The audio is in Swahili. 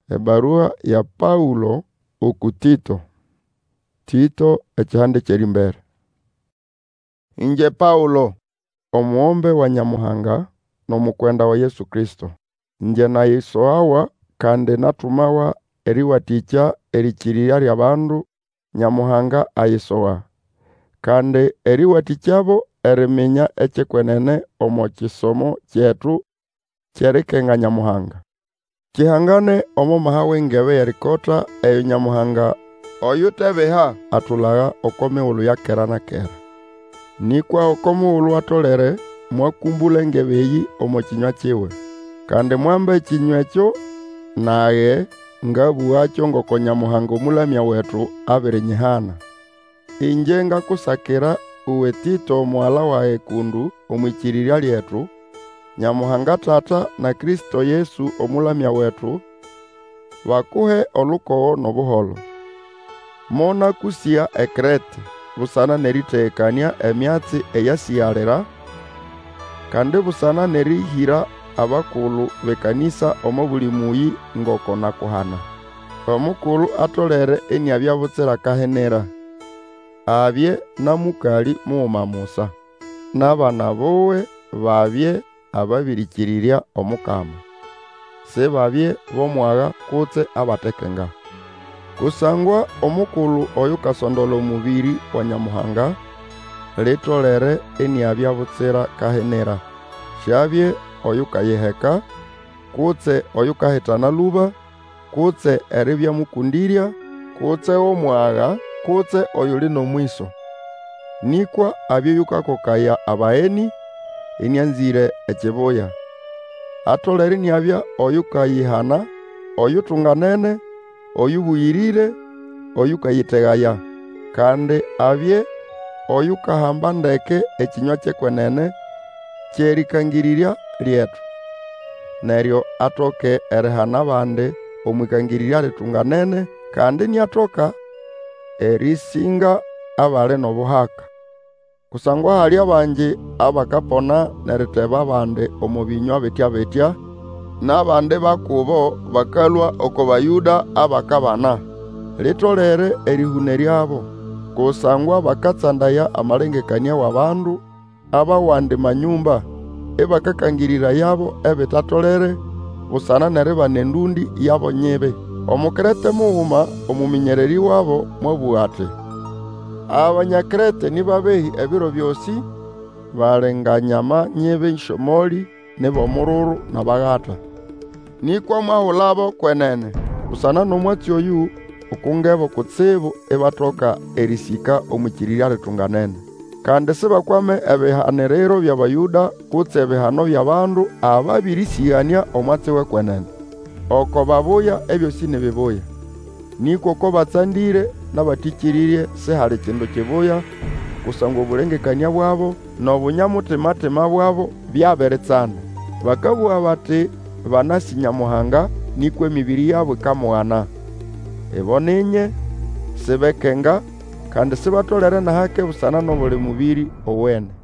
Ebarua ya Paulo okutito. Tito ekihande kyeri mbere. Inje Paulo, omuombe wa Nyamuhanga n'omukwenda wa Yesu Kristo. Nje na isoawa kandi natumawa eriwatikya erikirira ly'abandu Nyamuhanga ayisoa. Kandi eriwatikyabo erimenya ekikwenene omo kisomo kyetu kyerikenga Nyamuhanga. Kihangane omo maha w'engebe yerikota eyo Nyamuhanga oyutebeha atulaga okomiulu ya kera na kera. Nikwa okomiulu atolere mwakumbula engebe eyi omo kinywa kiwe. Kandi mwamba ekinywa ekyo naye ngabuwakyo ngoko Nyamuhanga omulamya wetu abirinyihana. Inje ngakusakira uwe Tito omwala wae kundu omwikirirya lyetu, Nyamuhanga Tata na Kristo Yesu omulamya wetu bakuhe olukowo n'obuholo. Mona kusia Ekrete busana neriteekania emyatsi eyasiyalira, kandi busana nerihira abakulu bekanisa omo buli muyi ngoko nakuhana. Omukulu atolere eniabya butsira kahenera. Abye namukali muuma Musa. N'abana bowe babye ababirikirirya omukama. Se babye bomwaga kutse abatekenga. Kusangwa omukulu oyu kasondola omubiri wa Nyamuhanga, litolere eniabya butsira kahenera. Shabye oyu kayiheka, kutse oyu kahitana luba, kutse eribya mukundirya, kutse omwaga, kutse oyuli n'omwiso. Nikwa abye yukakokaya abaeni, enyanzire ekibuya. Atolere niabya oyu kayihana, oyu tunganene, oyu buyirire, oyu kayitegaya. Kandi abye oyu kahamba ndeke ekinywa kyekwenene kyerikangirirya lyetu. Neryo atoke erihana abandi omwikangirirya litunganene, kandi niatoka erisinga abali n'obuhaka. Kusangwa hali abanji abakapona neriteba abandi omu binywa betya, n'abandi bakubo bakalwa oko Bayuda abakabana. Litolere erihune lyabo, kusangwa bakatsandaya amalengekania w'abandu abawandi manyumba, ebakakangirira yabo ebitatolere, busana neribana endundi yabo nyibi. Omukrete muhuma omuminyereri wabo mwabuwa ati, Abanyakrete nibabehi ebiro byosi, balenganyama nyibi nshomoli nibomururu na bagata. Nikwa mwahulabo kwenene, busana n'omwatsi oyu okungebo kutsibu ebatoka erisika omukirirya litunganene. Kandi sibakwame ebihaniriro by'Abayuda kutse ebihano by'abandu ababirisigania omwatsi w'ekwenene. Oko babuya ebyosi nibibuya. Nikwo ko batsandire n'abatikirirye sihali kindu kibuya, kusangwa obulengekania bwabo n'obunyamutima bwabo byabiritsana. Bakabuwa bati banasi Nyamuhanga, nikwo emibiri yabo ikamughana. Ibo ninye sibekenga kandi sibatolere na hake busana n'obuli mubiri owene.